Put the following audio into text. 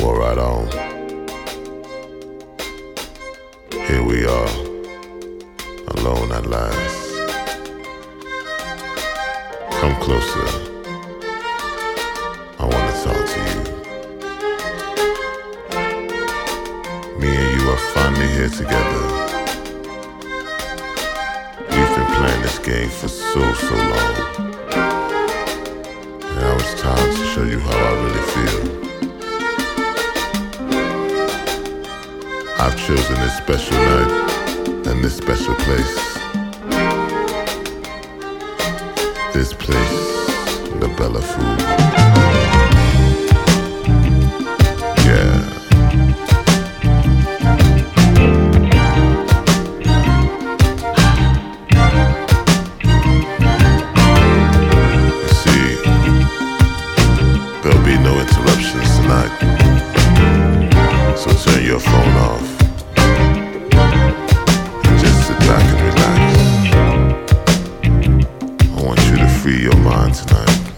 Well, right on. Here we are, alone at last. Come closer. I want to talk to you. Me and you are finally here together. We've been playing this game for so long. And now it's time to show you how I really feel. I've chosen this special night and this special place. This place, the Bella Food. Yeah. You see, there'll be no interruptions tonight. So turn your phone off. Just sit back and relax. I want you to free your mind tonight.